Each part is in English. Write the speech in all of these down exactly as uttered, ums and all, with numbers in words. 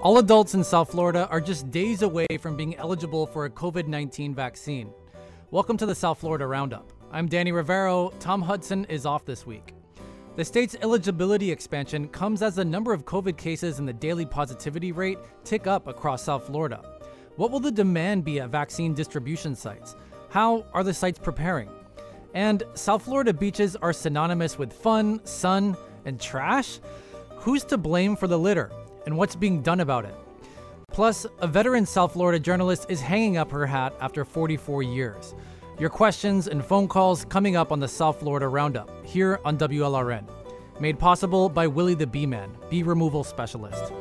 All adults in South Florida are just days away from being eligible for a COVID nineteen vaccine. Welcome to the South Florida Roundup. I'm Danny Rivero. Tom Hudson is off this week. The state's eligibility expansion comes as the number of COVID cases and the daily positivity rate tick up across South Florida. What will the demand be at vaccine distribution sites? How are the sites preparing? And South Florida beaches are synonymous with fun, sun, and trash? Who's to blame for the litter? And what's being done about it? Plus, a veteran South Florida journalist is hanging up her hat after forty-four years. Your questions and phone calls coming up on the South Florida Roundup here on W L R N. Made possible by Willie the Bee Man, bee removal specialist.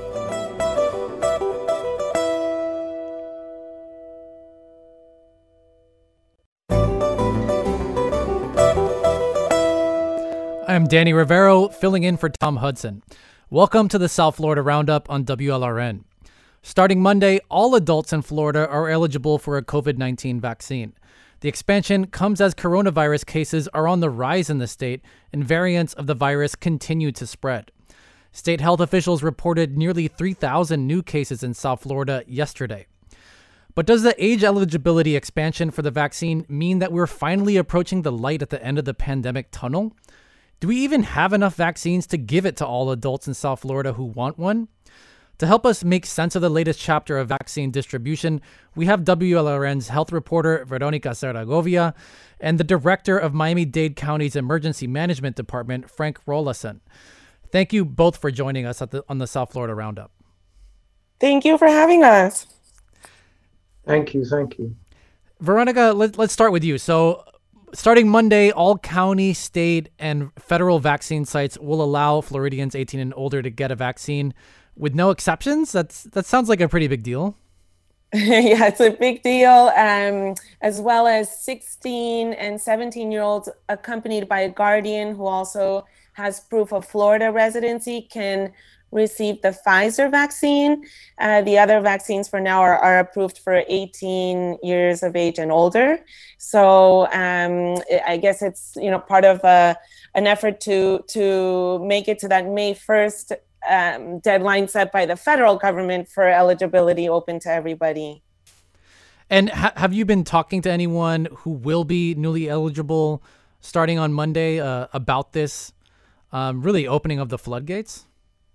I'm Danny Rivero, filling in for Tom Hudson. Welcome to the South Florida Roundup on W L R N. Starting Monday, all adults in Florida are eligible for a COVID nineteen vaccine. The expansion comes as coronavirus cases are on the rise in the state and variants of the virus continue to spread. State health officials reported nearly three thousand new cases in South Florida yesterday. But does the age eligibility expansion for the vaccine mean that we're finally approaching the light at the end of the pandemic tunnel? Do we even have enough vaccines to give it to all adults in South Florida who want one? To help us make sense of the latest chapter of vaccine distribution, we have W L R N's health reporter Veronica Zaragovia and the director of Miami-Dade County's Emergency Management Department, Frank Rollason. Thank you both for joining us at the, on the South Florida Roundup. Thank you for having us. Thank you. Thank you. Veronica, let, let's start with you. So, starting Monday, all county, state, and federal vaccine sites will allow Floridians eighteen and older to get a vaccine with no exceptions. That's that sounds like a pretty big deal. Yeah, it's a big deal. Um, as well as sixteen and seventeen year olds accompanied by a guardian who also has proof of Florida residency can receive the Pfizer vaccine. Uh, the other vaccines for now are, are approved for eighteen years of age and older. So um, I guess it's, you know, part of uh, an effort to to make it to that May first um, deadline set by the federal government for eligibility open to everybody. And ha- have you been talking to anyone who will be newly eligible starting on Monday uh, about this um, really opening of the floodgates?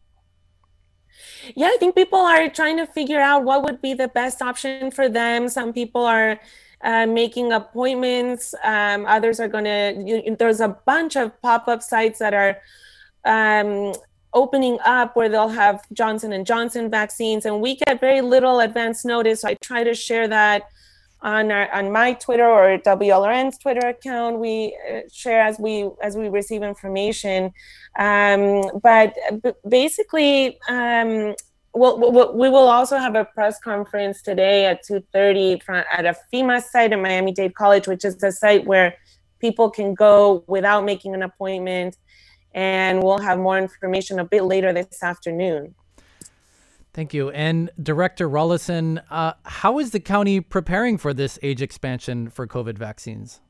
Yeah, I think people are trying to figure out what would be the best option for them. Some people are uh, making appointments. Um, others are going to, there's a bunch of pop-up sites that are um, opening up where they'll have Johnson and Johnson vaccines. And we get very little advance notice. So I try to share that on our, on my Twitter or W L R N's Twitter account. We uh, share as we as we receive information. Um, but b- basically, um, we'll, we'll, we will also have a press conference today at two thirty at a FEMA site at Miami-Dade College, which is a site where people can go without making an appointment. And we'll have more information a bit later this afternoon. Thank you. And Director Rollason, uh, how is the county preparing for this age expansion for COVID vaccines?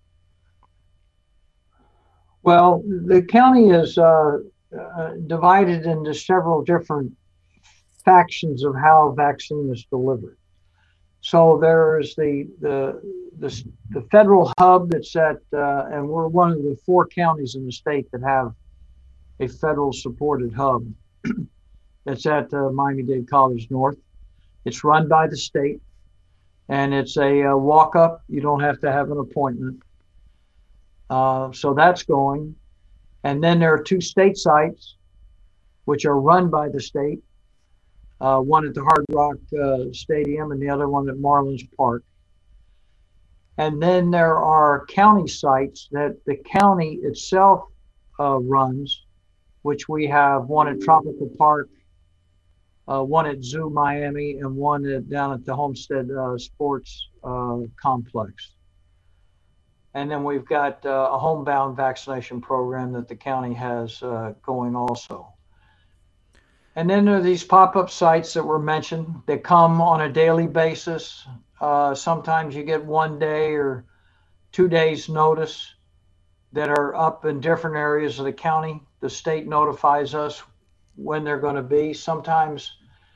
Well, the county is uh, uh, divided into several different factions of how vaccine is delivered. So there's the the the, the federal hub that's at, uh, and we're one of the four counties in the state that have a federal supported hub. It's at uh, Miami-Dade College North. It's run by the state, and it's a uh, walk-up. You don't have to have an appointment. Uh, so that's going. And then there are two state sites, which are run by the state, uh, one at the Hard Rock uh, Stadium and the other one at Marlins Park. And then there are county sites that the county itself uh, runs, which we have one at Tropical Park, Uh, one at Zoo Miami, and one at, down at the Homestead uh, Sports uh, Complex. And then we've got uh, a homebound vaccination program that the county has uh, going also. And then there are these pop-up sites that were mentioned that come on a daily basis. Uh, sometimes you get one day or two days notice that are up in different areas of the county. The state notifies us when they're going to be. Sometimes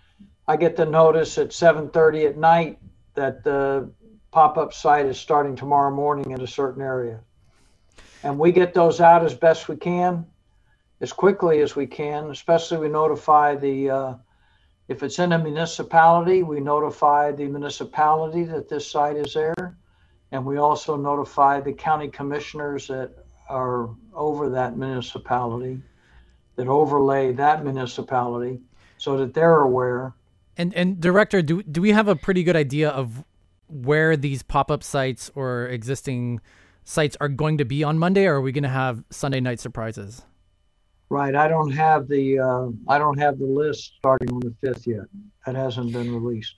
I get the notice at seven thirty at night that the pop-up site is starting tomorrow morning in a certain area. And we get those out as best we can, as quickly as we can, especially we notify the, uh, if it's in a municipality, we notify the municipality that this site is there. And we also notify the county commissioners that are over that municipality, that overlay that municipality, so that they're aware. And and Director, do do we have a pretty good idea of where these pop-up sites or existing sites are going to be on Monday, or are we going to have Sunday night surprises? Right. I don't have the uh, I don't have the list starting on the fifth yet. That hasn't been released.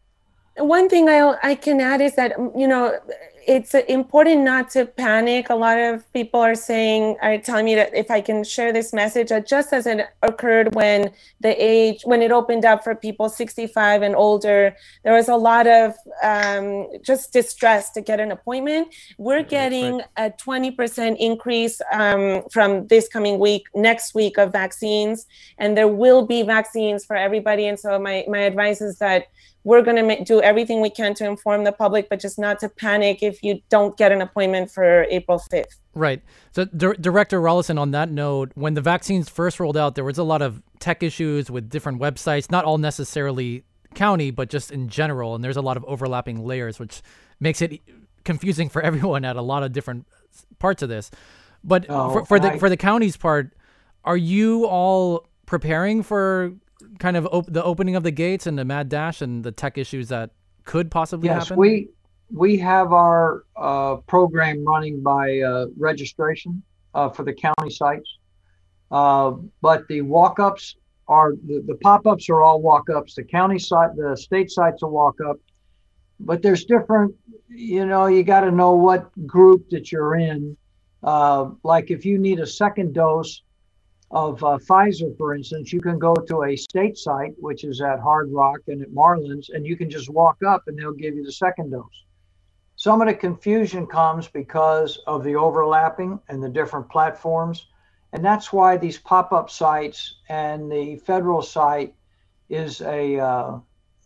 One thing I I can add is that, you know, it's important not to panic. A lot of people are saying, are telling me that if I can share this message, that just as it occurred when the age, when it opened up for people sixty-five and older, there was a lot of um, just distress to get an appointment. We're getting right. a twenty percent increase um, from this coming week, next week of vaccines, and there will be vaccines for everybody. And so my, my advice is that we're going to do everything we can to inform the public, but just not to panic if you don't get an appointment for April fifth. Right. So, D- Director Rollison, on that note, when the vaccines first rolled out, there was a lot of tech issues with different websites, not all necessarily county, but just in general. And there's a lot of overlapping layers, which makes it confusing for everyone at a lot of different parts of this. But oh, for, for the I... for the county's part, are you all preparing for kind of op- the opening of the gates and the mad dash and the tech issues that could possibly yes, happen? Yes, we we have our uh, program running by uh, registration uh, for the county sites, uh, but the walk-ups are the, the pop-ups are all walk-ups. The county site, the state sites are walk-up, but there's different. You know, you got to know what group that you're in. Uh, like if you need a second dose of uh, Pfizer, for instance, you can go to a state site, which is at Hard Rock and at Marlins, and you can just walk up and they'll give you the second dose. Some of the confusion comes because of the overlapping and the different platforms. And that's why these pop-up sites and the federal site is a, uh,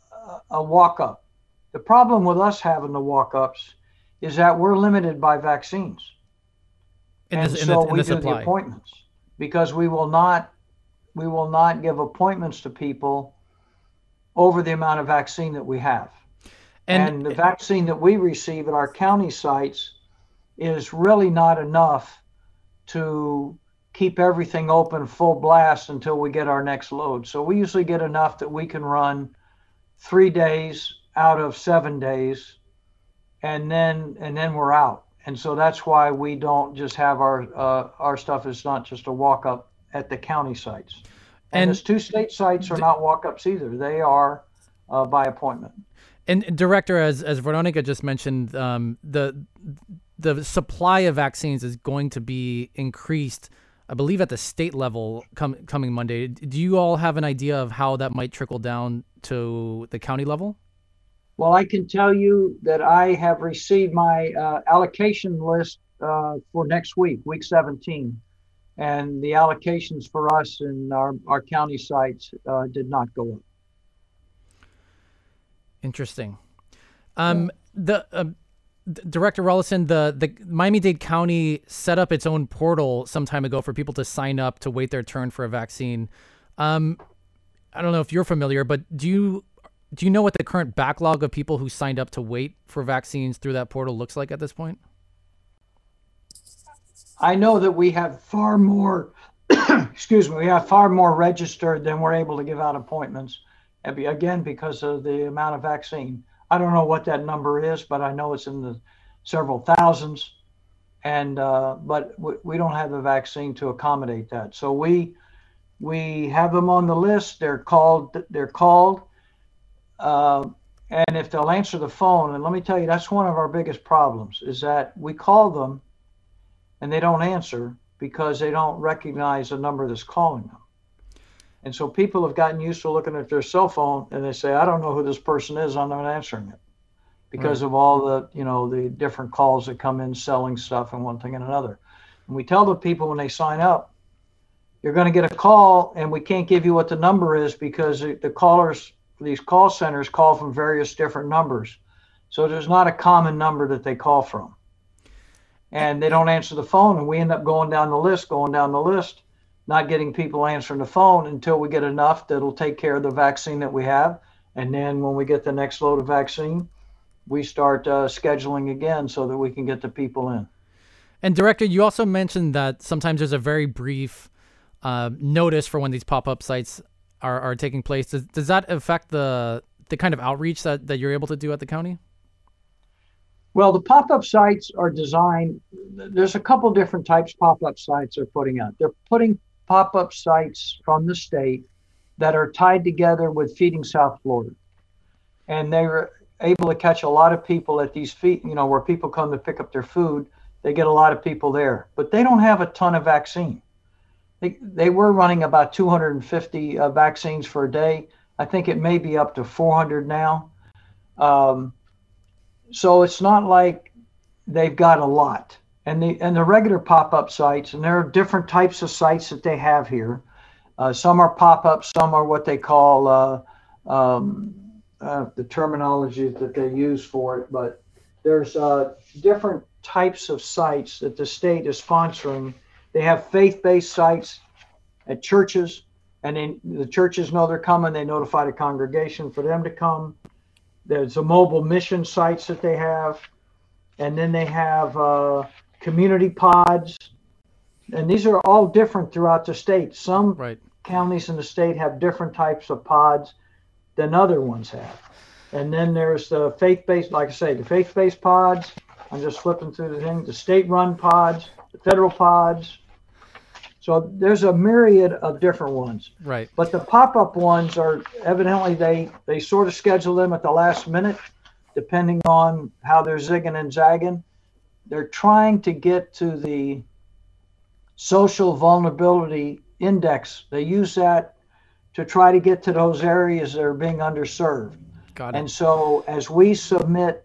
a walk-up. The problem with us having the walk-ups is that we're limited by vaccines. In and the, so in the, in we the do supply. the appointments. Because we will not, we will not give appointments to people over the amount of vaccine that we have. And, and the vaccine that we receive at our county sites is really not enough to keep everything open full blast until we get our next load. So we usually get enough that we can run three days out of seven days, and then and then we're out. And so that's why we don't just have our uh, our stuff is not just a walk up at the county sites. And, and those two state sites are th- not walk ups either. They are uh, by appointment. And Director, as as Veronica just mentioned, um, the the supply of vaccines is going to be increased, I believe, at the state level com- coming Monday. Do you all have an idea of how that might trickle down to the county level? Well, I can tell you that I have received my uh, allocation list uh, for next week, week seventeen. And the allocations for us in our, our county sites uh, did not go up. Interesting. Um, yeah. The uh, Director Rollison, the, the Miami-Dade County set up its own portal some time ago for people to sign up to wait their turn for a vaccine. Um, I don't know if you're familiar, but do you do you know what the current backlog of people who signed up to wait for vaccines through that portal looks like at this point? I know that we have far more, excuse me, we have far more registered than we're able to give out appointments. Again, because of the amount of vaccine. I don't know what that number is, but I know it's in the several thousands. And uh, but we, we don't have the vaccine to accommodate that. So we we have them on the list. They're called. They're called. Uh, and if they'll answer the phone, and let me tell you, that's one of our biggest problems, is that we call them and they don't answer because they don't recognize the number that's calling them. And so people have gotten used to looking at their cell phone and they say, I don't know who this person is, I'm not answering it, because right. of all the, you know, the different calls that come in selling stuff and one thing and another. And we tell the people when they sign up, you're going to get a call and we can't give you what the number is because the callers these call centers call from various different numbers. So there's not a common number that they call from. And they don't answer the phone, and we end up going down the list, going down the list, not getting people answering the phone until we get enough that'll take care of the vaccine that we have. And then when we get the next load of vaccine, we start uh, scheduling again so that we can get the people in. And Director, you also mentioned that sometimes there's a very brief uh, notice for when these pop-up sites are, are taking place. Does, does that affect the the kind of outreach that, that you're able to do at the county? Well, the pop-up sites are designed, there's a couple different types pop-up sites they're putting out. They're putting pop-up sites from the state that are tied together with Feeding South Florida. And they're able to catch a lot of people at these feet, you know, where people come to pick up their food. They get a lot of people there, but they don't have a ton of vaccine. They, they were running about two hundred fifty uh, vaccines for a day. I think it may be up to four hundred now. Um, so it's not like they've got a lot. And the, and the regular pop-up sites, and there are different types of sites that they have here. Uh, some are pop-ups, some are what they call uh, um, uh, the terminology that they use for it, but there's uh, different types of sites that the state is sponsoring. They have faith-based sites at churches, and then the churches know they're coming. They notify the congregation for them to come. There's a mobile mission sites that they have, and then they have uh, community pods, and these are all different throughout the state. Some right. counties in the state have different types of pods than other ones have. And then there's the faith-based, like I say, the faith-based pods. I'm just flipping through the thing. The state-run pods, the federal pods. So there's a myriad of different ones. Right. But the pop-up ones are evidently they they sort of schedule them at the last minute, depending on how they're zigging and zagging. They're trying to get to the social vulnerability index. They use that to try to get to those areas that are being underserved. Got it. And so as we submit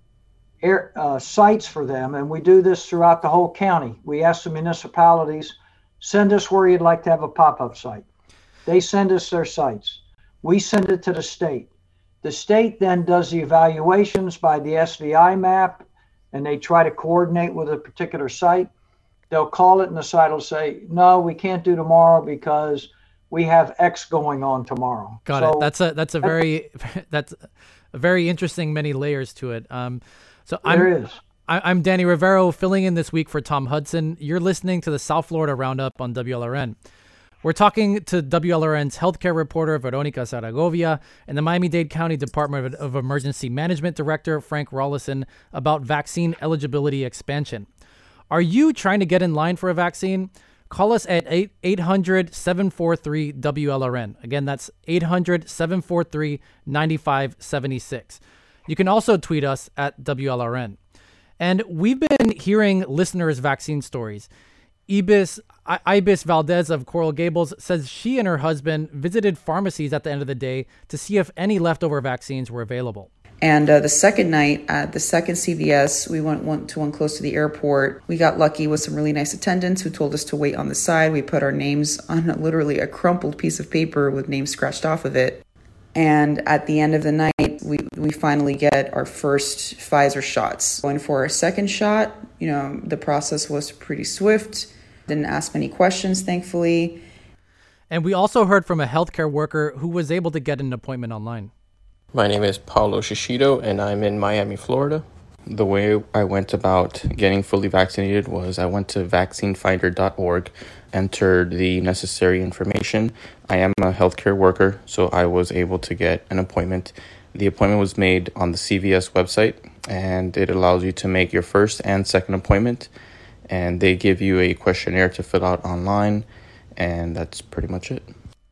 air, uh, sites for them, and we do this throughout the whole county, we ask the municipalities, send us where you'd like to have a pop-up site. They send us their sites. We send it to the state. The state then does the evaluations by the S V I map, and they try to coordinate with a particular site. They'll call it, and the site will say, no, we can't do tomorrow because we have X going on tomorrow. Got so, it. That's a that's a very that's a very interesting many layers to it. Um, so I'm, there is. I, I'm Danny Rivero, filling in this week for Tom Hudson. You're listening to the South Florida Roundup on W L R N. We're talking to W L R N's healthcare reporter Veronica Zaragovia and the Miami-Dade County Department of Emergency Management Director Frank Rollison about vaccine eligibility expansion. Are you trying to get in line for a vaccine? Call us at eight hundred, seven four three, W L R N. Again, that's eight hundred, seven four three, nine five seven six. You can also tweet us at W L R N. And we've been hearing listeners' vaccine stories. Ibis, I- Ibis Valdez of Coral Gables says she and her husband visited pharmacies at the end of the day to see if any leftover vaccines were available. And uh, the second night at the second C V S, we went, went to one close to the airport. We got lucky with some really nice attendants who told us to wait on the side. We put our names on a, literally a crumpled piece of paper with names scratched off of it. And at the end of the night, we, we finally get our first Pfizer shots. Going for our second shot, you know, the process was pretty swift. Didn't ask many questions, thankfully. And we also heard from a healthcare worker who was able to get an appointment online. My name is Paulo Shishido, and I'm in Miami, Florida. The way I went about getting fully vaccinated was I went to vaccine finder dot org, entered the necessary information. I am a healthcare worker, so I was able to get an appointment. The appointment was made on the C V S website, and it allows you to make your first and second appointment. And they give you a questionnaire to fill out online, and that's pretty much it.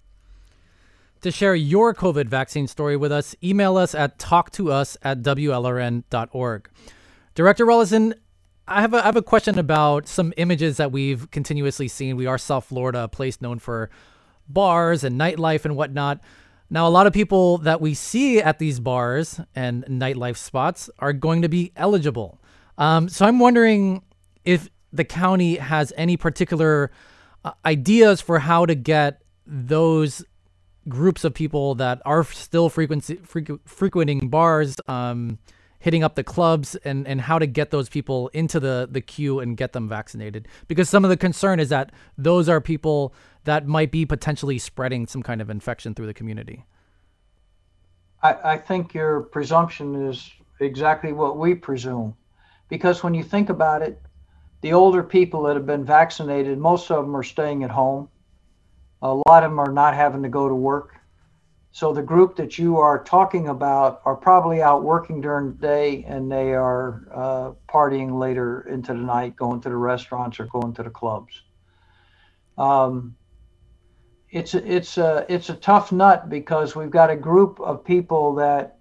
To share your COVID vaccine story with us, email us at talk to us at W L R N dot org. Director Rollison, I have, a, I have a question about some images that we've continuously seen. We are South Florida, a place known for bars and nightlife and whatnot. Now, a lot of people that we see at these bars and nightlife spots are going to be eligible. Um, so I'm wondering if the county has any particular uh, ideas for how to get those groups of people that are still frequency, frequ- frequenting bars, um, hitting up the clubs, and, and how to get those people into the, the queue and get them vaccinated. Because some of the concern is that those are people that might be potentially spreading some kind of infection through the community. I, I think your presumption is exactly what we presume. Because when you think about it, the older people that have been vaccinated, most of them are staying at home. A lot of them are not having to go to work. So the group that you are talking about are probably out working during the day, and they are uh, partying later into the night, going to the restaurants or going to the clubs. Um, it's a, it's a it's a tough nut, because we've got a group of people that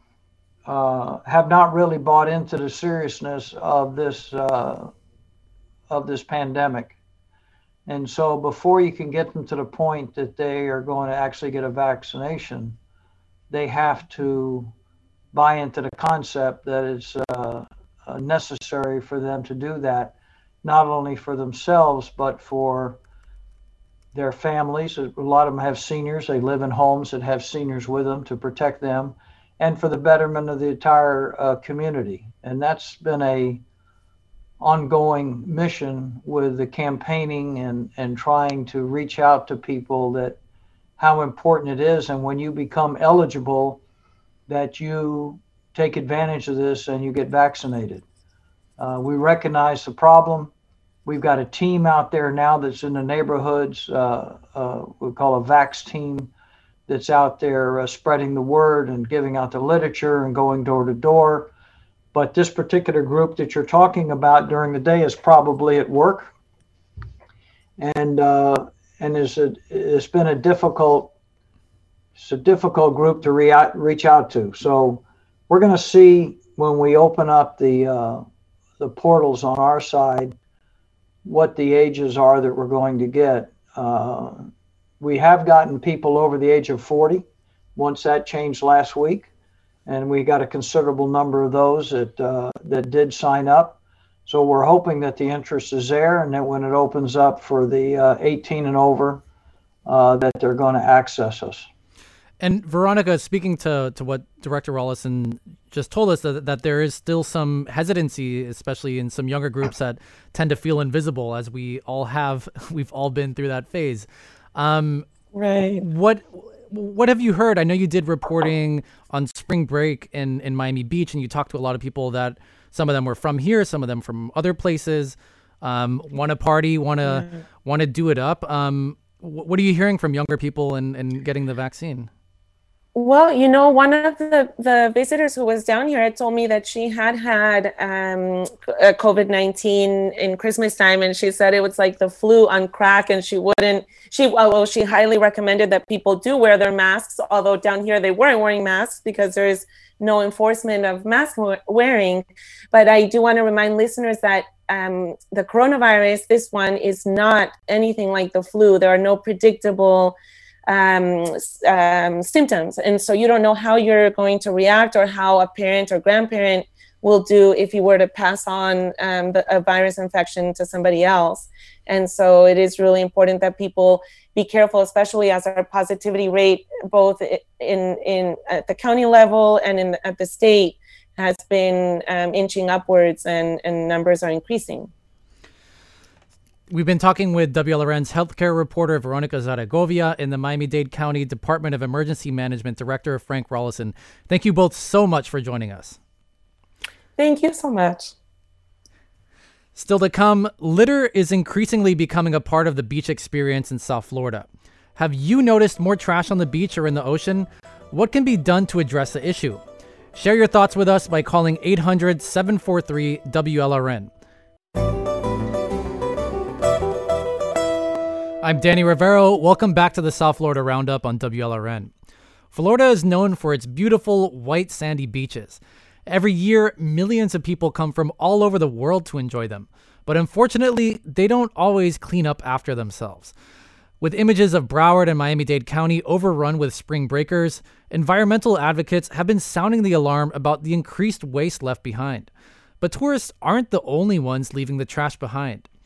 uh, have not really bought into the seriousness of this uh, of this pandemic. And so before you can get them to the point that they are going to actually get a vaccination, they have to buy into the concept that it's uh, necessary for them to do that, not only for themselves, but for their families. A lot of them have seniors. They live in homes that have seniors with them to protect them, and for the betterment of the entire uh, community. And that's been a ongoing mission with the campaigning and, and trying to reach out to people, that how important it is. And when you become eligible, that you take advantage of this and you get vaccinated. Uh, we recognize the problem. We've got a team out there now that's in the neighborhoods, uh, uh, we call a Vax team, that's out there uh, spreading the word and giving out the literature and going door to door. But this particular group that you're talking about during the day is probably at work, and uh, and is a, it's been a difficult it's a difficult group to re- reach out to. So we're going to see when we open up the uh, the portals on our side what the ages are that we're going to get. Uh, we have gotten people over the age of forty. Once that changed last week. And we got a considerable number of those that uh, that did sign up. So we're hoping that the interest is there, and that when it opens up for the uh, eighteen and over, uh, that they're going to access us. And Veronica, speaking to, to what Director Rollison just told us, that, that there is still some hesitancy, especially in some younger groups that tend to feel invisible, as we all have, we've all been through that phase. Um, right. What What have you heard? I know you did reporting on spring break in, in Miami Beach, and you talked to a lot of people that some of them were from here, some of them from other places, um, want to party, want to mm-hmm. want to do it up. Um, what are you hearing from younger people and, and getting the vaccine? Well, you know, one of the, the visitors who was down here had told me that she had had um, COVID nineteen in Christmas time, and she said it was like the flu on crack, and she wouldn't, she, well, she highly recommended that people do wear their masks, although down here they weren't wearing masks because there is no enforcement of mask wearing. But I do want to remind listeners that um, the coronavirus, this one, is not anything like the flu. There are no predictable Um, um, symptoms. And so you don't know how you're going to react, or how a parent or grandparent will do if you were to pass on um, the, a virus infection to somebody else. And so it is really important that people be careful, especially as our positivity rate, both in, in at the county level and in at the state, has been um, inching upwards, and, and numbers are increasing. We've been talking with W L R N's healthcare reporter Veronica Zaragovia and the Miami-Dade County Department of Emergency Management Director Frank Rollison. Thank you both so much for joining us. Thank you so much. Still to come, litter is increasingly becoming a part of the beach experience in South Florida. Have you noticed more trash on the beach or in the ocean? What can be done to address the issue? Share your thoughts with us by calling eight hundred, seven four three, W L R N. I'm Danny Rivero. Welcome back to the South Florida Roundup on W L R N. Florida is known for its beautiful white sandy beaches. Every year, millions of people come from all over the world to enjoy them. But unfortunately, they don't always clean up after themselves. With images of Broward and Miami-Dade County overrun with spring breakers, environmental advocates have been sounding the alarm about the increased waste left behind. But tourists aren't the only ones leaving the trash behind.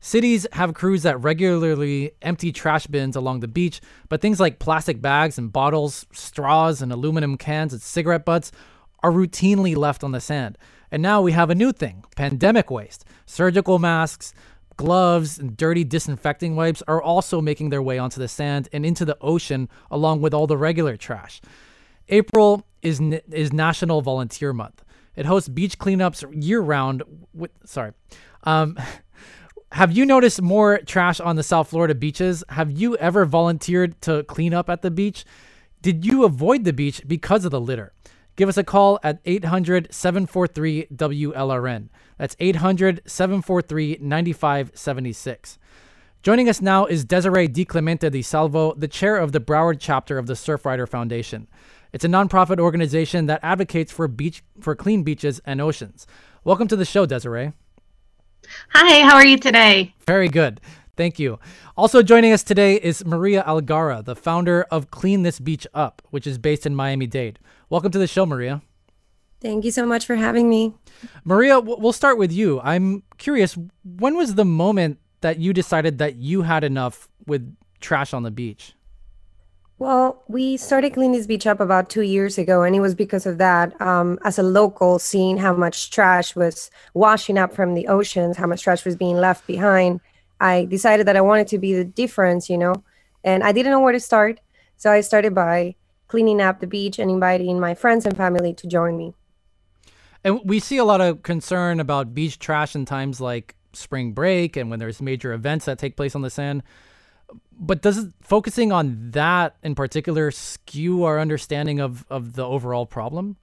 Cities have crews that regularly empty trash bins along the beach, but things like plastic bags and bottles, straws and aluminum cans and cigarette butts are routinely left on the sand. And now we have a new thing, pandemic waste. Surgical masks, gloves, and dirty disinfecting wipes are also making their way onto the sand and into the ocean along with all the regular trash. April is is National Volunteer Month. It hosts beach cleanups year-round. With, sorry. Um, have you noticed more trash on the South Florida beaches? Have you ever volunteered to clean up at the beach? Did you avoid the beach because of the litter? Give us a call at eight hundred, seven four three, W L R N. That's eight hundred, seven four three, nine five seven six. Joining us now is Desiree DiClemente Di Salvo, the chair of the Broward chapter of the Surfrider Foundation. It's a nonprofit organization that advocates for beach for clean beaches and oceans. Welcome to the show, Desiree. Hi, how are you today? Very good. Thank you. Also joining us today is Maria Algara, the founder of Clean This Beach Up, which is based in Miami-Dade. Welcome to the show, Maria. Thank you so much for having me. Maria, we'll start with you. I'm curious, when was the moment that you decided that you had enough with trash on the beach? Well, we started Clean This Beach Up about two years ago, and it was because of that. Um, as a local, seeing how much trash was washing up from the oceans, how much trash was being left behind, I decided that I wanted to be the difference, you know, and I didn't know where to start. So I started by cleaning up the beach and inviting my friends and family to join me. And we see a lot of concern about beach trash in times like spring break and when there's major events that take place on the sand. But does focusing on that in particular skew our understanding of, of the overall problem?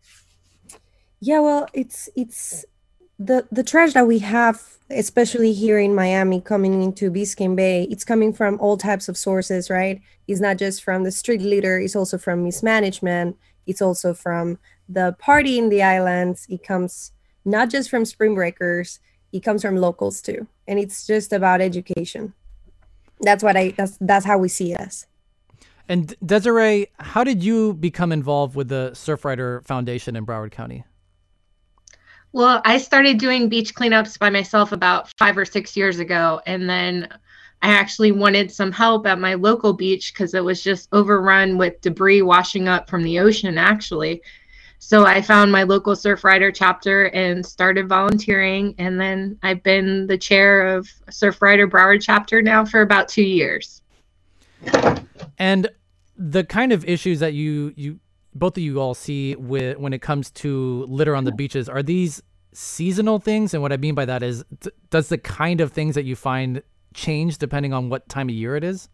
Yeah, well, it's it's the the trash that we have, especially here in Miami, coming into Biscayne Bay. It's coming from all types of sources, right? It's not just from the street litter. It's also from mismanagement. It's also from the party in the islands. It comes not just from spring breakers. It comes from locals too, and it's just about education. That's what I, that's, that's how we see us. And Desiree, how did you become involved with the Surfrider Foundation in Broward County? Well, I started doing beach cleanups by myself about five or six years ago. And then I actually wanted some help at my local beach because it was just overrun with debris washing up from the ocean, actually. So I found my local Surfrider chapter and started volunteering. And then I've been the chair of Surfrider Broward chapter now for about two years. And the kind of issues that you, you both of you all see with when it comes to litter on the beaches, are these seasonal things? And what I mean by that is, th- does the kind of things that you find change depending on what time of year it is?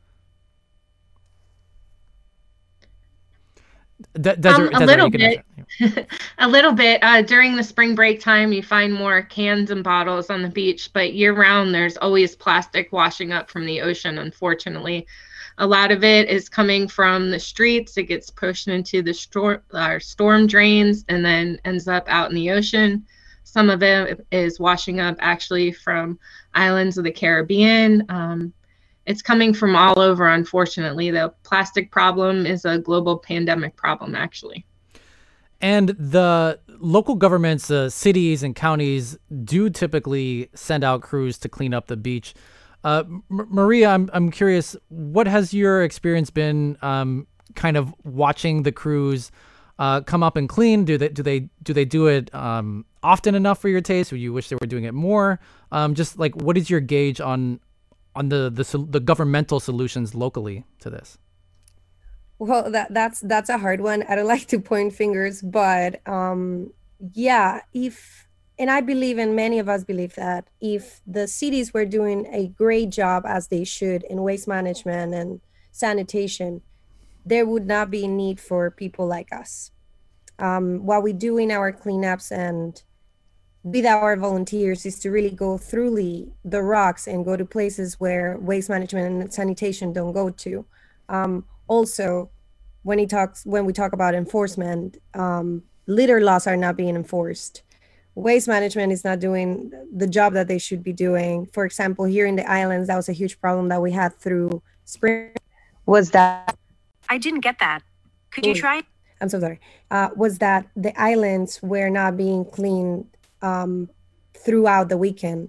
D- um, a little bit, a little bit. Uh, during the spring break time, you find more cans and bottles on the beach, but year round, there's always plastic washing up from the ocean, unfortunately. A lot of it is coming from the streets. It gets pushed into the storm, uh, storm drains and then ends up out in the ocean. Some of it is washing up actually from islands of the Caribbean. Um, It's coming from all over, unfortunately. The plastic problem is a global pandemic problem, actually. And the local governments, uh, cities and counties do typically send out crews to clean up the beach. Uh, M- Maria, I'm I'm curious, what has your experience been um, kind of watching the crews uh, come up and clean? Do they do they do they do it um, often enough for your taste? Or you wish they were doing it more? Um, just like, what is your gauge on on the, the the governmental solutions locally to this? Well, that that's that's a hard one. I don't like to point fingers, but um, yeah, if, and I believe, and many of us believe that if the cities were doing a great job as they should in waste management and sanitation, there would not be need for people like us. Um, what we do in our cleanups and with our volunteers is to really go through the, the rocks and go to places where waste management and sanitation don't go to. Um, also, when he talks, when we talk about enforcement, um, litter laws are not being enforced. Waste management is not doing the job that they should be doing. For example, here in the islands, that was a huge problem that we had through spring. Was that? I didn't get that. Could you try? I'm so sorry. Uh, was that the islands were not being cleaned um, throughout the weekend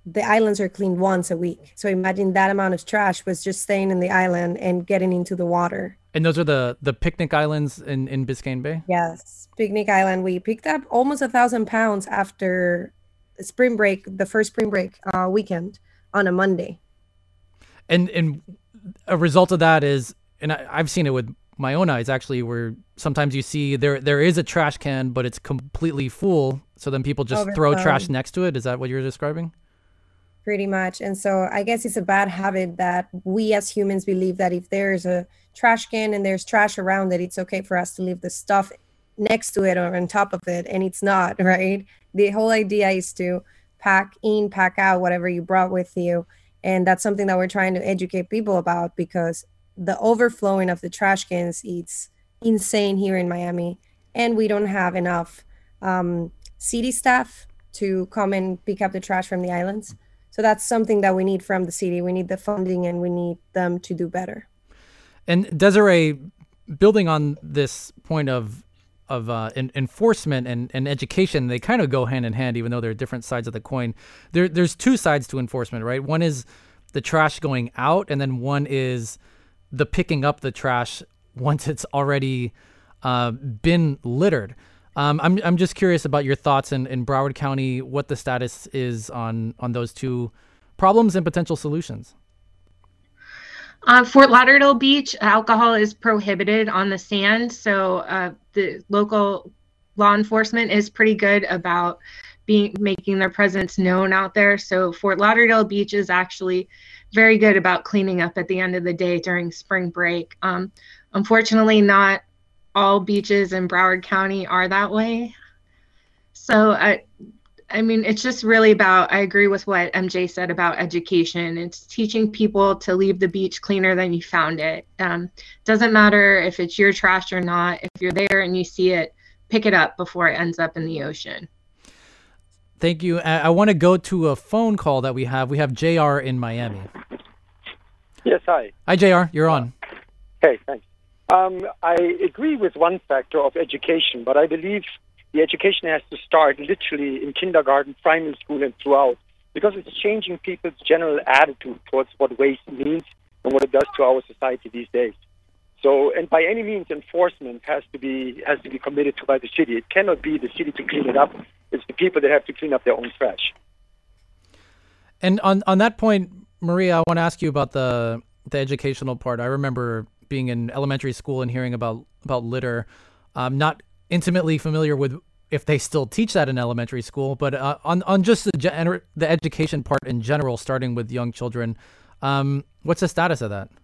the islands are cleaned once a week. So imagine that amount of trash was just staying in the island and getting into the water. And those are the the picnic islands in, in Biscayne Bay? Yes, Picnic Island. We picked up almost a thousand pounds after spring break, the first spring break uh, weekend on a Monday. And and a result of that is, and I, I've seen it with my own eyes actually, where sometimes you see there there is a trash can, but it's completely full. So then people just throw trash next to it. Is that what you're describing? Pretty much. And so I guess it's a bad habit that we as humans believe that if there's a trash can and there's trash around it, it's okay for us to leave the stuff next to it or on top of it. And it's not, right? The whole idea is to pack in, pack out whatever you brought with you. And that's something that we're trying to educate people about, because the overflowing of the trash cans, it's insane here in Miami. And we don't have enough um, city staff to come and pick up the trash from the islands. So that's something that we need from the city. We need the funding and we need them to do better. And Desiree, building on this point of of uh, in, enforcement and, and education, they kind of go hand in hand, even though they're different sides of the coin. There, there's two sides to enforcement, right? One is the trash going out, and then one is the picking up the trash once it's already uh, been littered. Um, I'm I'm just curious about your thoughts in, in Broward County, what the status is on, on those two problems and potential solutions. Uh, Fort Lauderdale Beach, alcohol is prohibited on the sand. So uh, the local law enforcement is pretty good about being making their presence known out there. So Fort Lauderdale Beach is actually very good about cleaning up at the end of the day during spring break. Um, unfortunately, not all beaches in Broward County are that way. So I, I mean, it's just really about, I agree with what M J said about education. It's teaching people to leave the beach cleaner than you found it. Um, doesn't matter if it's your trash or not. If you're there and you see it, pick it up before it ends up in the ocean. Thank you. I, I want to go to a phone call that we have. We have J R in Miami. Yes, hi. Hi, J R. You're on. Hey, thanks. Um, I agree with one factor of education, but I believe the education has to start literally in kindergarten, primary school, and throughout, because it's changing people's general attitude towards what waste means and what it does to our society these days. So, and by any means, enforcement has to be has to be committed to by the city. It cannot be the city to clean it up. It's the people that have to clean up their own trash. And on, on that point, Maria, I want to ask you about the the educational part. I remember being in elementary school and hearing about about litter. I'm not intimately familiar with if they still teach that in elementary school, but uh, on on just the gener- the education part in general, starting with young children, um, what's the status of that?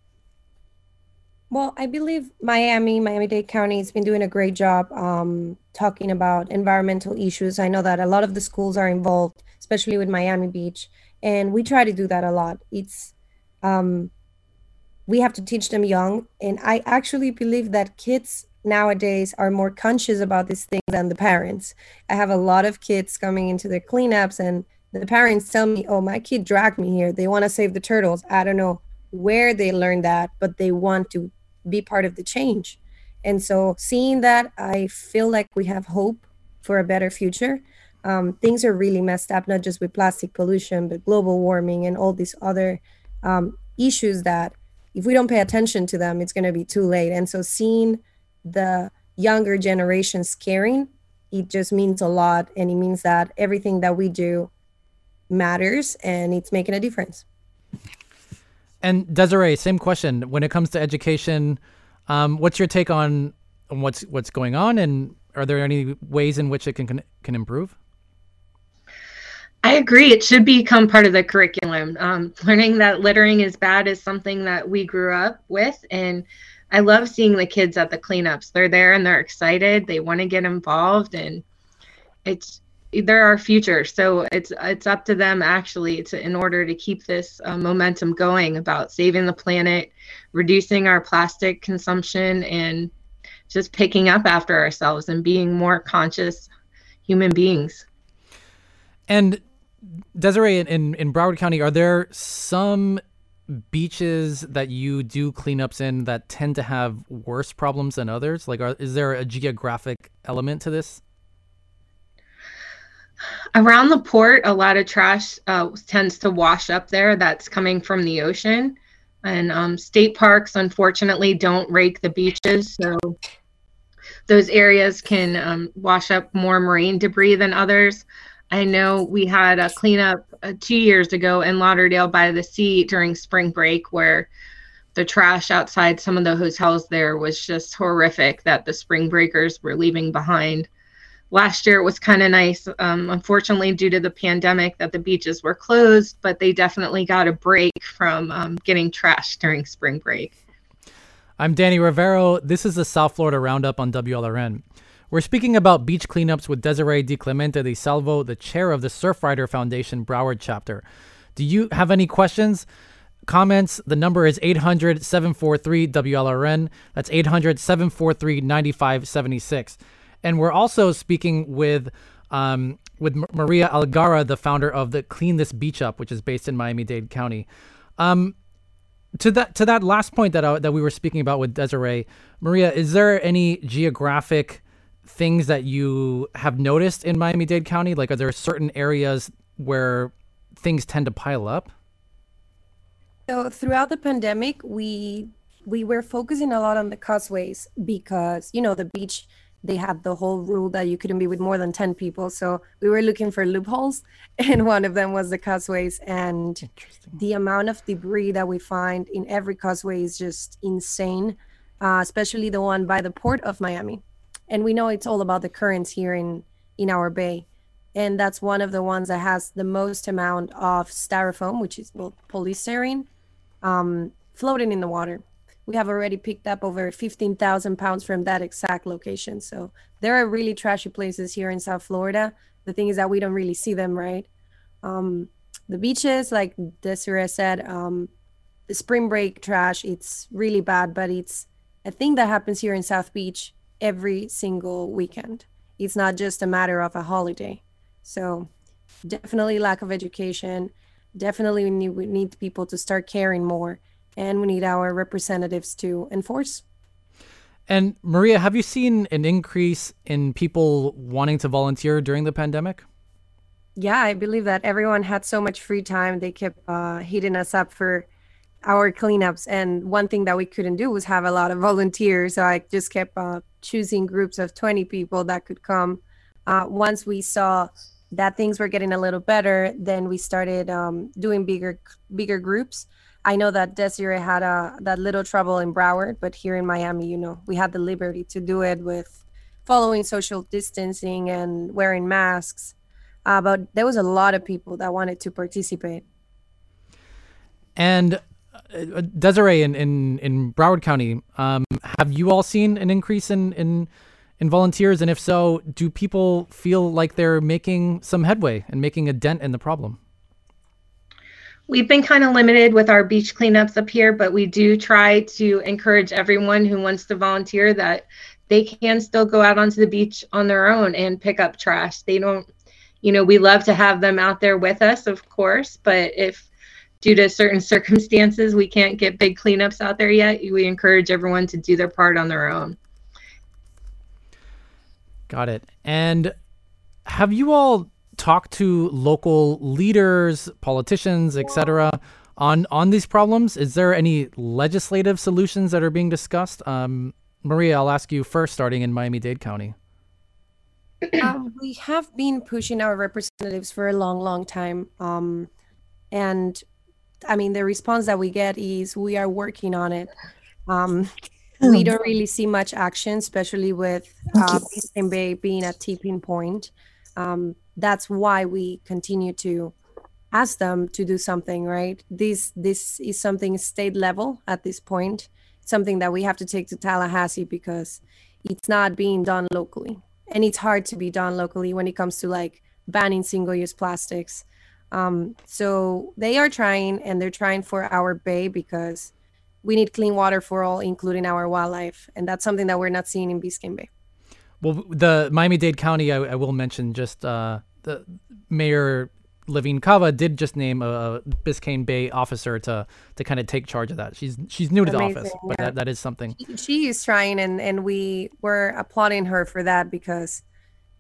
Well, I believe Miami, Miami-Dade County has been doing a great job um, talking about environmental issues. I know that a lot of the schools are involved, especially with Miami Beach, and we try to do that a lot. It's um, we have to teach them young, and I actually believe that kids nowadays are more conscious about these things than the parents. I have a lot of kids coming into their cleanups, and the parents tell me, "Oh, my kid dragged me here. They want to save the turtles." I don't know where they learned that, but they want to be part of the change. And so seeing that, I feel like we have hope for a better future. Um, things are really messed up, not just with plastic pollution, but global warming and all these other um, issues that if we don't pay attention to them, it's going to be too late. And so seeing the younger generations caring, it just means a lot. And it means that everything that we do matters and it's making a difference. And Desiree, same question. When it comes to education, um, what's your take on, on what's what's going on, and are there any ways in which it can can, can improve? I agree. It should become part of the curriculum. Um, learning that littering is bad is something that we grew up with, and I love seeing the kids at the cleanups. They're there and they're excited. They want to get involved, and it's they're our future. So it's it's up to them actually to in order to keep this uh, momentum going about saving the planet, reducing our plastic consumption, and just picking up after ourselves and being more conscious human beings. And Desiree, in, in Broward County, are there some beaches that you do cleanups in that tend to have worse problems than others? Like, are, is there a geographic element to this? Around the port, a lot of trash uh, tends to wash up there that's coming from the ocean. And um, state parks, unfortunately, don't rake the beaches. So those areas can um, wash up more marine debris than others. I know we had a cleanup uh, two years ago in Lauderdale by the Sea during spring break where the trash outside some of the hotels there was just horrific that the spring breakers were leaving behind. Last year it was kind of nice, um, unfortunately, due to the pandemic that the beaches were closed, but they definitely got a break from um, getting trashed during spring break. I'm Danny Rivero. This is the South Florida Roundup on W L R N. We're speaking about beach cleanups with Desiree De Clemente de Salvo, the chair of the Surfrider Foundation Broward chapter. Do you have any questions, comments? The number is eight hundred, seven four three, W L R N. That's eight hundred, seven four three, nine five seven six. And we're also speaking with um, with Maria Algara, the founder of the Clean This Beach Up, which is based in Miami-Dade County. Um, to that to that last point that I, that we were speaking about with Desiree, Maria, is there any geographic things that you have noticed in Miami-Dade County? Like, are there certain areas where things tend to pile up? So throughout the pandemic, we we were focusing a lot on the causeways because, you know, the beach, they had the whole rule that you couldn't be with more than ten people. So we were looking for loopholes, and one of them was the causeways. And the amount of debris that we find in every causeway is just insane, uh, especially the one by the port of Miami. And we know it's all about the currents here in, in our bay. And that's one of the ones that has the most amount of styrofoam, which is well, polystyrene, um, floating in the water. We have already picked up over fifteen thousand pounds from that exact location. So there are really trashy places here in South Florida. The thing is that we don't really see them, right? Um, the beaches, like Desiree said, um, the spring break trash, it's really bad, but it's a thing that happens here in South Beach every single weekend. It's not just a matter of a holiday. So definitely lack of education. Definitely we need, we need people to start caring more. And we need our representatives to enforce. And Maria, have you seen an increase in people wanting to volunteer during the pandemic? Yeah, I believe that everyone had so much free time. They kept uh, hitting us up for our cleanups. And one thing that we couldn't do was have a lot of volunteers. So I just kept uh, choosing groups of twenty people that could come. Uh, once we saw that things were getting a little better, then we started um, doing bigger, bigger groups. I know that Desiree had a, that little trouble in Broward, but here in Miami, you know, we had the liberty to do it with following social distancing and wearing masks. Uh, but there was a lot of people that wanted to participate. And uh, Desiree, in, in, in Broward County, um, have you all seen an increase in, in, in volunteers? And if so, do people feel like they're making some headway and making a dent in the problem? We've been kind of limited with our beach cleanups up here, but we do try to encourage everyone who wants to volunteer that they can still go out onto the beach on their own and pick up trash. They don't, you know, we love to have them out there with us, of course, but if due to certain circumstances we can't get big cleanups out there yet, we encourage everyone to do their part on their own. Got it. And have you all talk to local leaders, politicians, et cetera, on on these problems? Is there any legislative solutions that are being discussed? Um, Maria, I'll ask you first, starting in Miami-Dade County. Um, we have been pushing our representatives for a long, long time. Um, and I mean, the response that we get is we are working on it. Um, we don't really see much action, especially with uh, Biscayne Bay being a tipping point. Um, that's why we continue to ask them to do something, right? This this is something state level at this point, something that we have to take to Tallahassee because it's not being done locally. And it's hard to be done locally when it comes to like banning single-use plastics. Um, so they are trying, and they're trying for our bay because we need clean water for all, including our wildlife. And that's something that we're not seeing in Biscayne Bay. Well, the Miami-Dade County, I, I will mention just uh, the Mayor Levine Cava did just name a Biscayne Bay officer to to kind of take charge of that. She's she's new to Amazing, the office, but yeah. that, that is something. She, she is trying, and, and we were applauding her for that because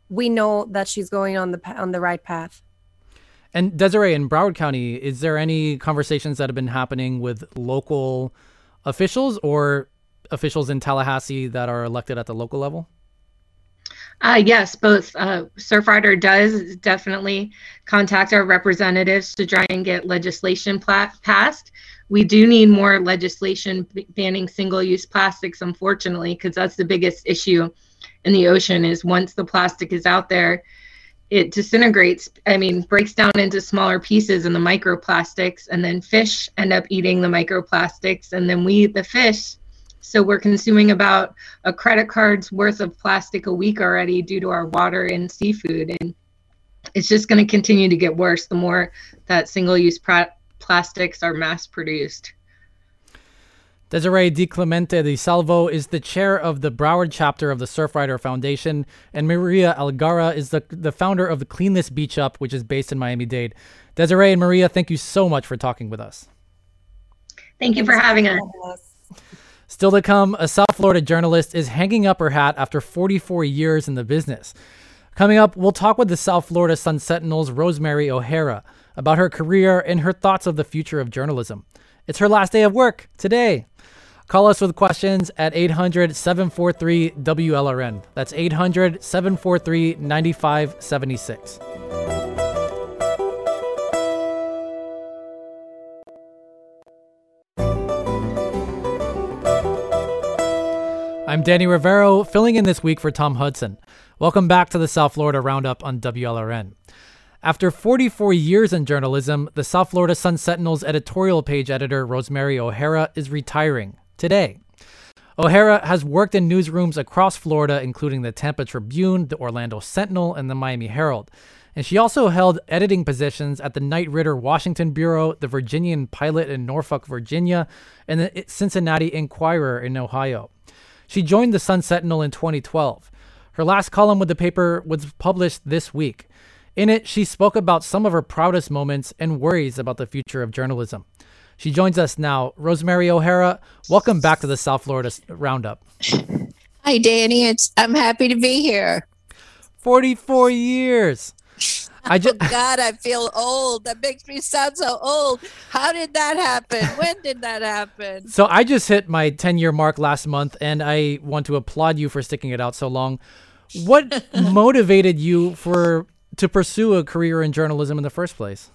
we know that she's going on the pa- on the right path. And Desiree, in Broward County, is there any conversations that have been happening with local officials or officials in Tallahassee that are elected at the local level? Uh, yes, both. Uh, Surfrider does definitely contact our representatives to try and get legislation pla- passed. We do need more legislation b- banning single-use plastics, unfortunately, because that's the biggest issue in the ocean is once the plastic is out there, it disintegrates, I mean, breaks down into smaller pieces in the microplastics, and then fish end up eating the microplastics, and then we eat the fish. So we're consuming about a credit card's worth of plastic a week already due to our water and seafood. And it's just going to continue to get worse the more that single-use pra- plastics are mass-produced. Desiree Di Clemente Di Salvo is the chair of the Broward chapter of the Surfrider Foundation, and Maria Algara is the, the founder of the Cleanless Beach Up, which is based in Miami-Dade. Desiree and Maria, thank you so much for talking with us. Thank you for having us. Still to come, a South Florida journalist is hanging up her hat after forty-four years in the business. Coming up, we'll talk with the South Florida Sun Sentinel's Rosemary O'Hara about her career and her thoughts of the future of journalism. It's her last day of work today. Call us with questions at eight hundred, seven four three, W L R N. That's eight hundred, seven four three, nine five seven six. I'm Danny Rivero, filling in this week for Tom Hudson. Welcome back to the South Florida Roundup on W L R N. After forty-four years in journalism, the South Florida Sun Sentinel's editorial page editor, Rosemary O'Hara, is retiring today. O'Hara has worked in newsrooms across Florida, including the Tampa Tribune, the Orlando Sentinel, and the Miami Herald. And she also held editing positions at the Knight Ridder Washington Bureau, the Virginian Pilot in Norfolk, Virginia, and the Cincinnati Enquirer in Ohio. She joined the Sun Sentinel in twenty twelve. Her last column with the paper was published this week. In it, she spoke about some of her proudest moments and worries about the future of journalism. She joins us now. Rosemary O'Hara, welcome back to the South Florida Roundup. Hi, Danny. It's I'm happy to be here. forty-four years. I just, oh, God, I feel old. That makes me sound so old. How did that happen? When did that happen? So I just hit my ten-year mark last month, and I want to applaud you for sticking it out so long. What motivated you for to pursue a career in journalism in the first place?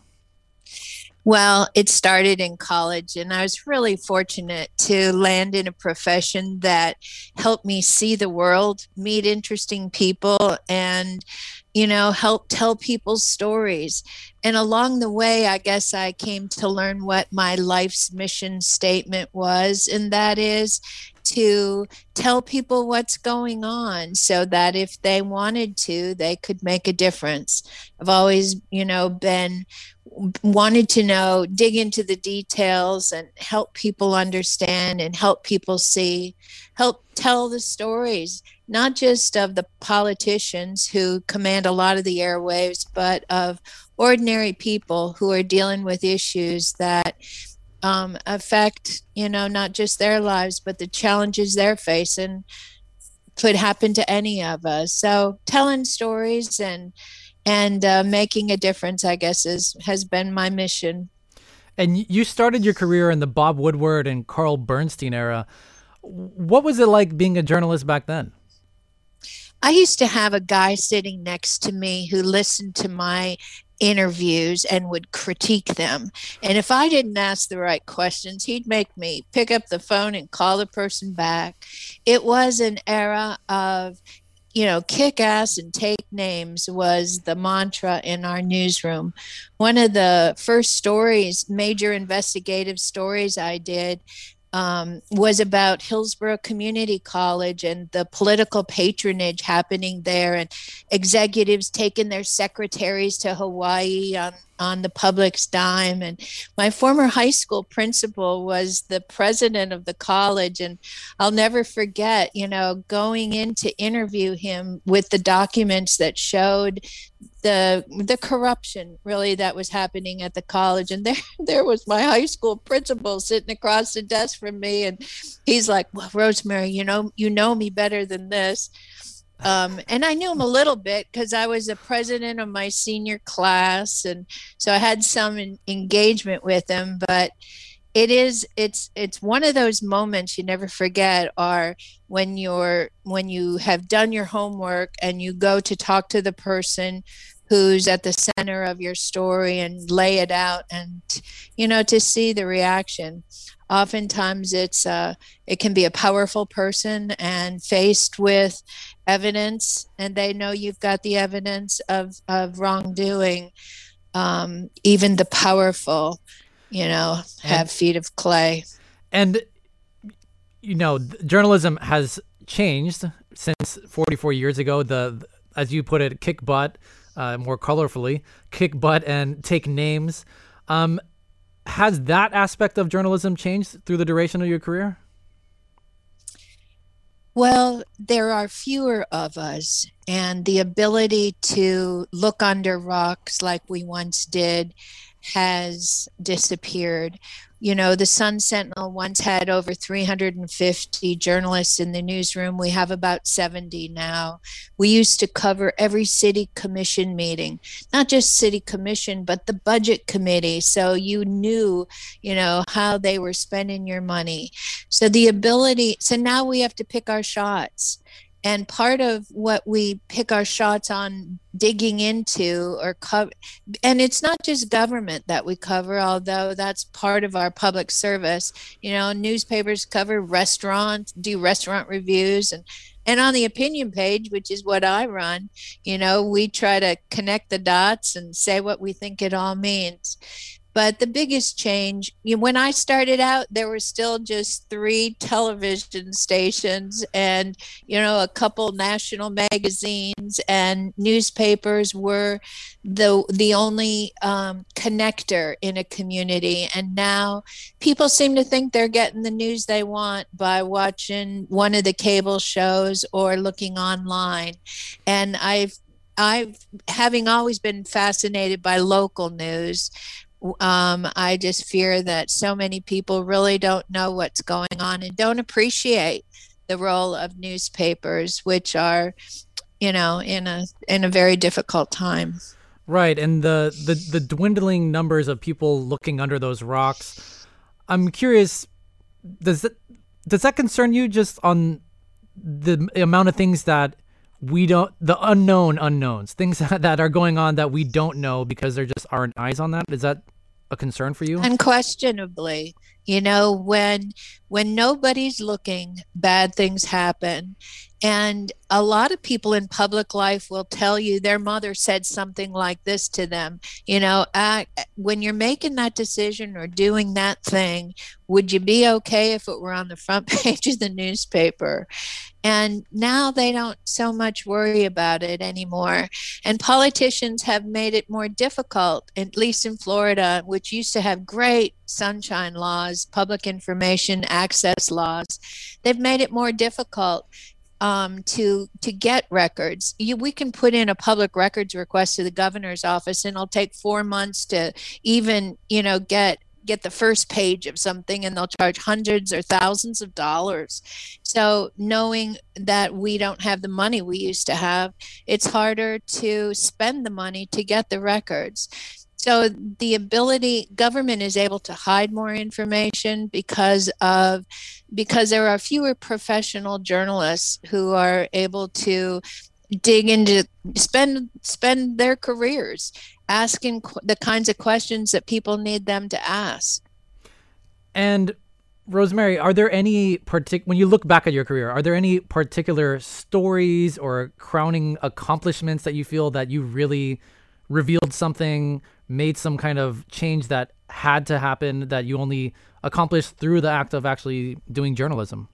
Well, it started in college, and I was really fortunate to land in a profession that helped me see the world, meet interesting people, and, you know, help tell people's stories. And along the way, I guess I came to learn what my life's mission statement was, and that is to tell people what's going on so that if they wanted to, they could make a difference. I've always, you know, been wanted to know, dig into the details and help people understand and help people see, help tell the stories, not just of the politicians who command a lot of the airwaves, but of ordinary people who are dealing with issues that um, affect, you know, not just their lives, but the challenges they're facing could happen to any of us. So telling stories and and uh, making a difference, I guess, is has been my mission. And you started your career in the Bob Woodward and Carl Bernstein era. What was it like being a journalist back then? I used to have a guy sitting next to me who listened to my interviews and would critique them. And if I didn't ask the right questions, he'd make me pick up the phone and call the person back. It was an era of, you know, kick ass and take names was the mantra in our newsroom. One of the first stories, major investigative stories I did, um, was about Hillsborough Community College and the political patronage happening there, and executives taking their secretaries to Hawaii on, on the public's dime. And my former high school principal was the president of the college. And I'll never forget, you know, going in to interview him with the documents that showed the the corruption really that was happening at the college. And there there was my high school principal sitting across the desk from me, and he's like, well, Rosemary, you know, you know me better than this. Um, and I knew him a little bit because I was the president of my senior class. And so I had some in, engagement with him, but it is, it's, it's one of those moments you never forget are when you're, when you have done your homework and you go to talk to the person who's at the center of your story and lay it out and, you know, to see the reaction. Oftentimes it's uh, it can be a powerful person and faced with evidence and they know you've got the evidence of, of wrongdoing. Um, even the powerful, you know, have and, feet of clay. And, you know, journalism has changed since forty-four years ago. The, as you put it, kick butt, uh, more colorfully, kick butt and take names. Um, Has that aspect of journalism changed through the duration of your career? Well, there are fewer of us, and the ability to look under rocks like we once did has disappeared. You know, the Sun Sentinel once had over three hundred fifty journalists in the newsroom. We have about seventy now. We used to cover every city commission meeting, not just city commission, but the budget committee. So you knew, you know, how they were spending your money. So the ability, so now we have to pick our shots. And part of what we pick our shots on digging into or cover, and it's not just government that we cover, although that's part of our public service. You know, newspapers cover restaurants, do restaurant reviews, and and on the opinion page, which is what I run, you know, we try to connect the dots and say what we think it all means. But the biggest change, you know, when I started out, there were still just three television stations and, you know, a couple national magazines, and newspapers were the the only um, connector in a community. And now people seem to think they're getting the news they want by watching one of the cable shows or looking online. And I've, I've having always been fascinated by local news, Um, I just fear that so many people really don't know what's going on and don't appreciate the role of newspapers, which are, you know, in a in a very difficult time. Right, and the the, the dwindling numbers of people looking under those rocks. I'm curious, does that does that concern you just on the amount of things that we don't, the unknown unknowns, things that are going on that we don't know because there just aren't eyes on that? Is that a concern for you? Unquestionably. You know, when when nobody's looking, bad things happen. And a lot of people in public life will tell you their mother said something like this to them. You know, uh, when you're making that decision or doing that thing, would you be okay if it were on the front page of the newspaper? And now they don't so much worry about it anymore. And politicians have made it more difficult, at least in Florida, which used to have great sunshine laws, public information access laws. They've made it more difficult um, to to get records. You, we can put in a public records request to the governor's office, and it'll take four months to even, you know, get get the first page of something, and they'll charge hundreds or thousands of dollars. So knowing that we don't have the money we used to have, it's harder to spend the money to get the records. So the ability, government is able to hide more information because of, because there are fewer professional journalists who are able to dig into, spend spend their careers asking qu- the kinds of questions that people need them to ask. And Rosemary, are there any partic- when you look back at your career, are there any particular stories or crowning accomplishments that you feel that you really revealed something, made some kind of change that had to happen that you only accomplished through the act of actually doing journalism?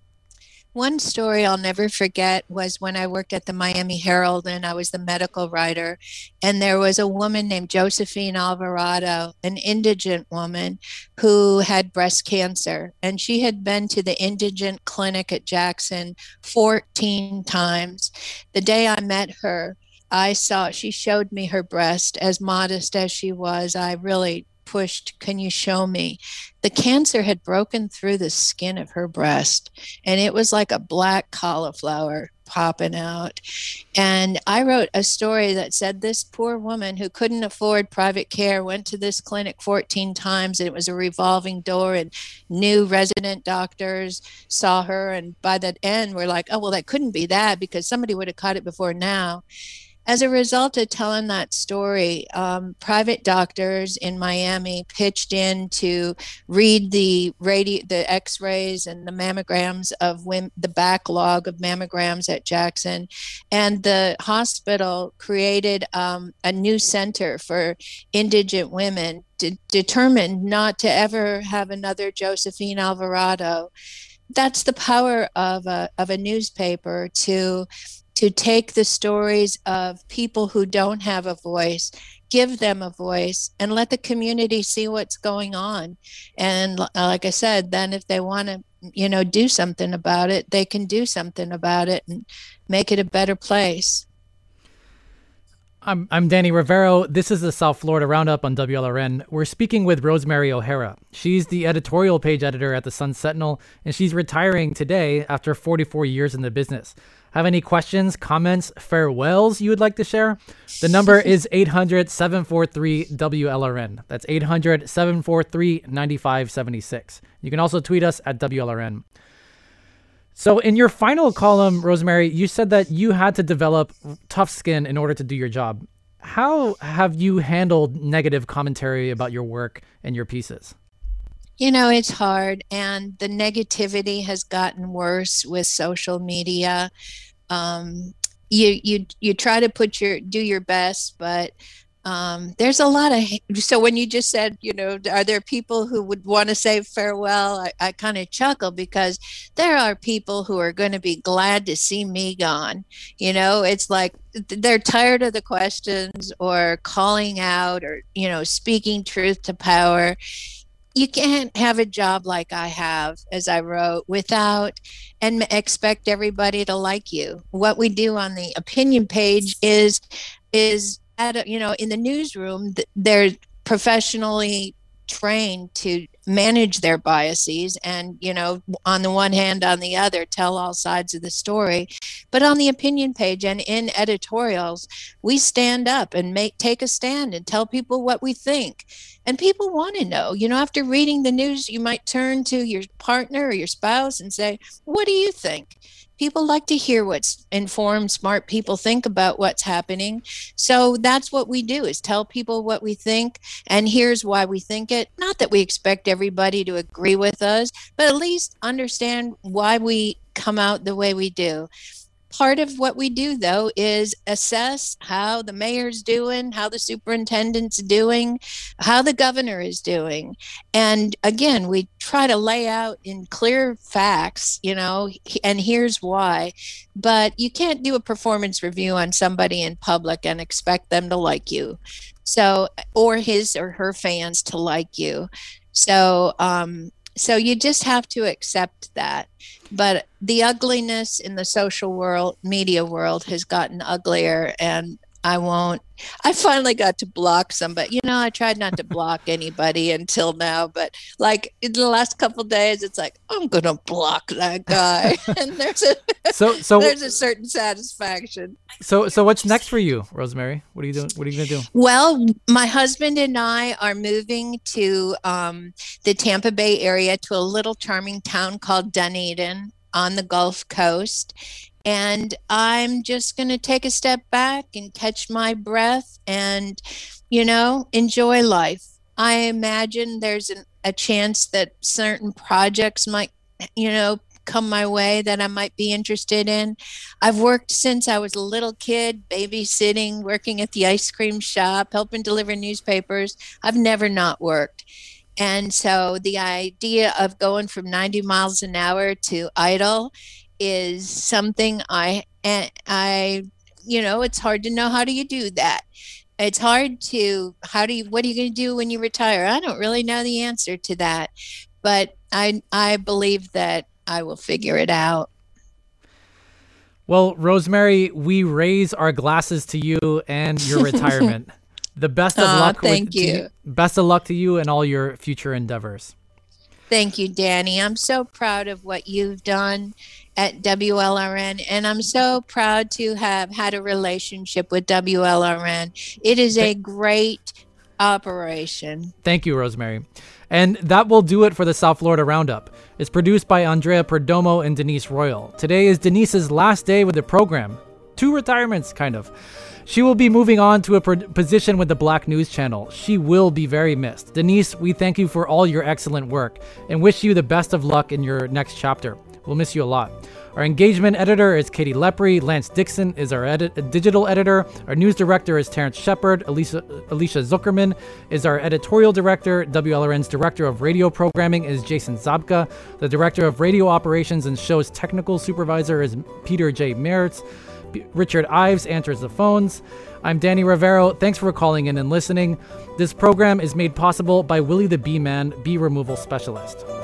One story I'll never forget was when I worked at the Miami Herald and I was the medical writer, and there was a woman named Josephine Alvarado, an indigent woman who had breast cancer, and she had been to the indigent clinic at Jackson fourteen times. The day I met her, I saw, she showed me her breast. As modest as she was, I really pushed, can you show me? The cancer had broken through the skin of her breast, and it was like a black cauliflower popping out. And I wrote a story that said this poor woman who couldn't afford private care went to this clinic fourteen times, and it was a revolving door, and new resident doctors saw her. And by the end, we're like, oh, well, that couldn't be that because somebody would have caught it before now. As a result of telling that story, um, private doctors in Miami pitched in to read the radio, the X-rays and the mammograms of women, the backlog of mammograms at Jackson, and the hospital created um, a new center for indigent women, de- determined not to ever have another Josephine Alvarado. That's the power of a of a newspaper to. to take the stories of people who don't have a voice, give them a voice, and let the community see what's going on. And like I said, then if they want to, you know, do something about it, they can do something about it and make it a better place. I'm I'm Danny Rivero. This is the South Florida Roundup on W L R N. We're speaking with Rosemary O'Hara. She's the editorial page editor at the Sun Sentinel, and she's retiring today after forty-four years in the business. Have any questions, comments, farewells you would like to share? The number is eight hundred, seven four three, W L R N. That's eight hundred, seven four three, nine five seven six. You can also tweet us at W L R N. So in your final column, Rosemary, you said that you had to develop tough skin in order to do your job. How have you handled negative commentary about your work and your pieces? You know, it's hard, and the negativity has gotten worse with social media. Um, you you you try to put your do your best, but um, there's a lot of. So when you just said, you know, are there people who would want to say farewell? I, I kind of chuckle because there are people who are going to be glad to see me gone. You know, it's like they're tired of the questions or calling out or, you know, speaking truth to power. You can't have a job like I have, as I wrote, without and expect everybody to like you. What we do on the opinion page is, is at a, you know, in the newsroom, they're professionally trained to manage their biases and, you know, on the one hand, on the other, tell all sides of the story. But on the opinion page and in editorials, we stand up and make take a stand and tell people what we think. And people want to know, you know, after reading the news, you might turn to your partner or your spouse and say, what do you think? People like to hear what informed, smart people think about what's happening. So that's what we do, is tell people what we think. And here's why we think it. Not that we expect everybody to agree with us, but at least understand why we come out the way we do. Part of what we do, though, is assess how the mayor's doing, how the superintendent's doing, how the governor is doing. And again, we try to lay out in clear facts, you know, and here's why. But you can't do a performance review on somebody in public and expect them to like you. So, or his or her fans to like you. So, um, so you just have to accept that. But the ugliness in the social world, media world, has gotten uglier, and I won't. I finally got to block somebody. You know, I tried not to block anybody until now, but like in the last couple of days, it's like I'm gonna block that guy, and there's a so so there's a certain satisfaction. So so what's next for you, Rosemary? What are you doing? What are you gonna do? Well, my husband and I are moving to um, the Tampa Bay area, to a little charming town called Dunedin on the Gulf Coast. And I'm just going to take a step back and catch my breath and, you know, enjoy life. I imagine there's an, a chance that certain projects might, you know, come my way that I might be interested in. I've worked since I was a little kid, babysitting, working at the ice cream shop, helping deliver newspapers. I've never not worked. And so the idea of going from ninety miles an hour to idle is something I, I, you know, it's hard to know, how do you do that? It's hard to, how do you, what are you going to do when you retire? I don't really know the answer to that, but I, I believe that I will figure it out. Well, Rosemary, we raise our glasses to you and your retirement. The best of Aw, luck. thank with, you. To, best of luck to you and all your future endeavors. Thank you, Danny. I'm so proud of what you've done at W L R N, and I'm so proud to have had a relationship with W L R N. It is a great operation. Thank you, Rosemary. And that will do it for the South Florida Roundup. It's produced by Andrea Perdomo and Denise Royal. Today is Denise's last day with the program. Two retirements, kind of. She will be moving on to a position with the Black News Channel. She will be very missed. Denise, we thank you for all your excellent work and wish you the best of luck in your next chapter. We'll miss you a lot. Our engagement editor is Katie Lepre. Lance Dixon is our edit- digital editor. Our news director is Terrence Shepard. Alicia, Alicia Zuckerman is our editorial director. W L R N's director of radio programming is Jason Zabka. The director of radio operations and show's technical supervisor is Peter J. Mertz. Richard Ives answers the phones. I'm Danny Rivero. Thanks for calling in and listening. This program is made possible by Willie the Bee Man, bee removal specialist.